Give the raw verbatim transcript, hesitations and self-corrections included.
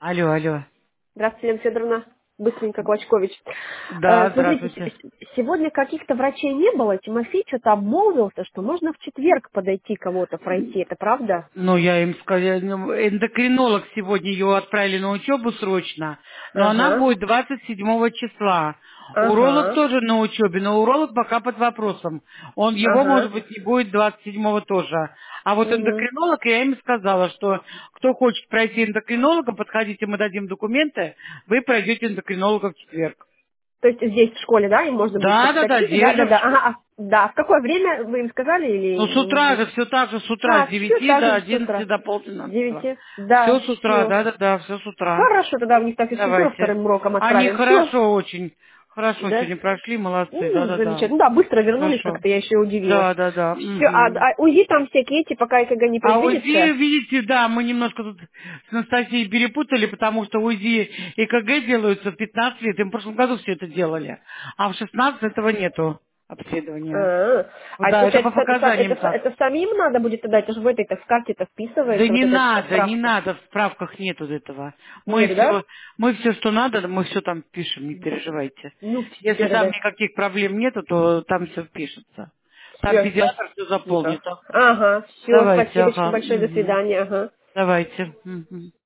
Алло, алло. Здравствуйте, Елена Федоровна. Быстренько, Клочкович. Э, Да, Смотрите, здравствуйте. с- сегодня каких-то врачей не было. Тимофей что-то обмолвился, что можно в четверг подойти кого-то пройти. Это правда? Ну, я им сказала, ну, эндокринолог сегодня ее отправили на учебу срочно, но она Ага, будет двадцать седьмого числа. Уролог ага, тоже на учебе, но уролог пока под вопросом. Он его, может ага. быть, не будет двадцать седьмого тоже. А вот Угу. эндокринолог, я им сказала, что кто хочет пройти эндокринолога, подходите, мы дадим документы, вы пройдете эндокринолога в четверг. То есть здесь в школе, да, им можно будет Да, да, почитать да, книги? Да, здесь да, же. да. Ага, а, да. В какое время вы им сказали Ну, с утра или... же, все так же, с утра, А, с все девяти так до же с одиннадцати утра. до С полдвенадцатого. девяти? Все Да, с утра, все. да-да-да, все с утра. Хорошо, тогда у них так физкультуру Давайте. вторым уроком Они отправим. Все. хорошо очень, хорошо Да? сегодня прошли, молодцы, Ну, да-да-да. замечательно. Ну да, быстро вернулись, Хорошо. как-то я еще удивилась. Да-да-да. Все, а, Мгм. а УЗИ там всякие эти, пока ЭКГ не А УЗИ, предвидится? видите, да, мы немножко тут с Анастасией перепутали, потому что УЗИ и КГ делаются в пятнадцать лет, и в прошлом году все это делали. А в шестнадцать этого нету обследования. А, а это Да, это по получается, это, са- это, показаниям са- так. это самим надо будет тогда, это же в этой-то в карте-то Да вписывается, вот не эта вся надо, не справка. надо, в справках нету этого. Мы Нет, да? все, мы все, что надо, мы все там пишем, не переживайте. Ну, Если все там тогда. никаких проблем нету, то там все пишется. Там Все, педиатр все спасибо. заполнит. а? Ага, все, Давайте, спасибо ага. большое, до Мгм. свидания, ага. Давайте. Мгм.